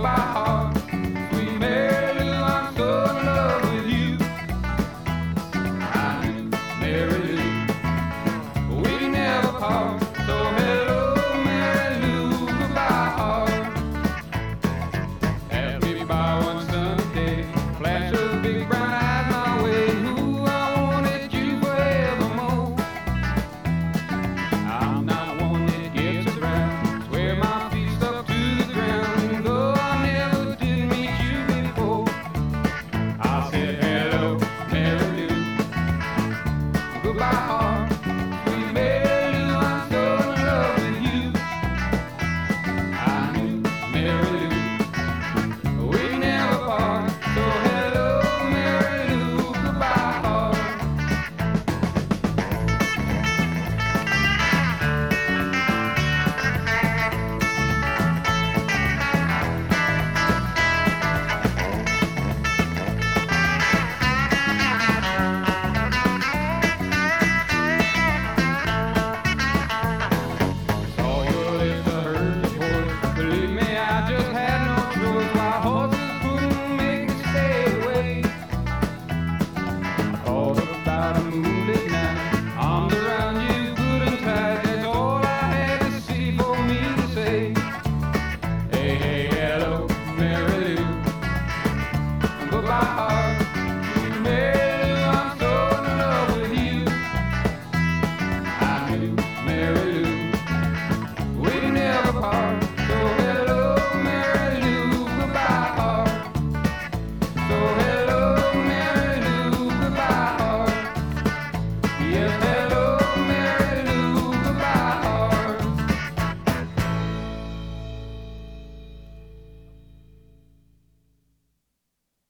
heart. Sweet Mary Lou, I'm so in love with you. I knew Mary Lou, we never part. So hello, Mary Lou, goodbye heart. Ask me by one sunny day, flash those big brown eyes my way. Ooh, I wanted you forevermore. I'm not one that gets around, swear my feet's up to the ground. Though I never did meet you before, I said hello, Mary Lou, goodbye heart. Sweet Mary Lou, I'm so in love with you. I knew Mary Lou, we never part. So hello, Mary Lou, goodbye heart. Saw your lips, I heard your voice. Believe me, I just had no choice. Why horses couldn't make me stay away. I thought about a moonlit night, arms around you, good and tight. That's all I had to see for me to say. Hey, hey, hello, Mary Lou, goodbye heart. Sweet Mary Lou, I'm so in love with you. I knew Mary Lou, we never part. So hello, Mary Lou, goodbye heart. So